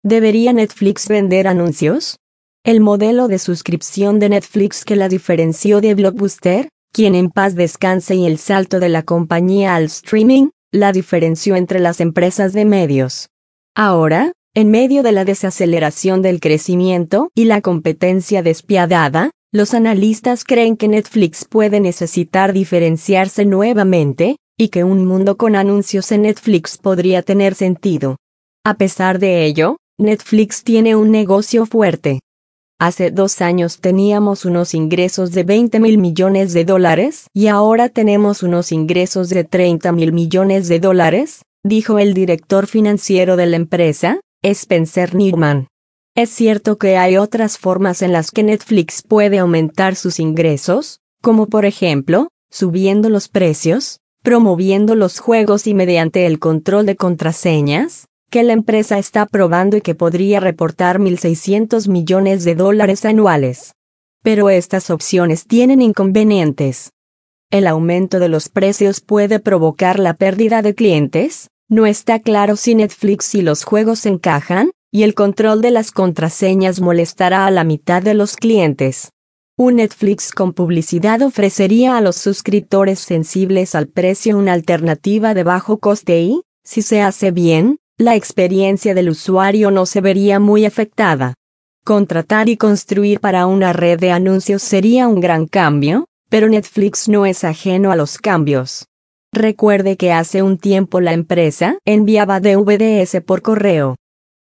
¿Debería Netflix vender anuncios? El modelo de suscripción de Netflix que la diferenció de Blockbuster, quien en paz descanse, y el salto de la compañía al streaming, la diferenció entre las empresas de medios. Ahora, en medio de la desaceleración del crecimiento y la competencia despiadada, los analistas creen que Netflix puede necesitar diferenciarse nuevamente, y que un mundo con anuncios en Netflix podría tener sentido. A pesar de ello, Netflix tiene un negocio fuerte. Hace 2 años teníamos unos ingresos de $20.000 millones y ahora tenemos unos ingresos de $30.000 millones, dijo el director financiero de la empresa, Spencer Neumann. Es cierto que hay otras formas en las que Netflix puede aumentar sus ingresos, como por ejemplo, subiendo los precios, promoviendo los juegos y mediante el control de contraseñas, que la empresa está probando y que podría reportar $1.600 millones anuales. Pero estas opciones tienen inconvenientes. El aumento de los precios puede provocar la pérdida de clientes, no está claro si Netflix y los juegos encajan, y el control de las contraseñas molestará a la mitad de los clientes. Un Netflix con publicidad ofrecería a los suscriptores sensibles al precio una alternativa de bajo coste y, si se hace bien, la experiencia del usuario no se vería muy afectada. Contratar y construir para una red de anuncios sería un gran cambio, pero Netflix no es ajeno a los cambios. Recuerde que hace un tiempo la empresa enviaba DVDs por correo.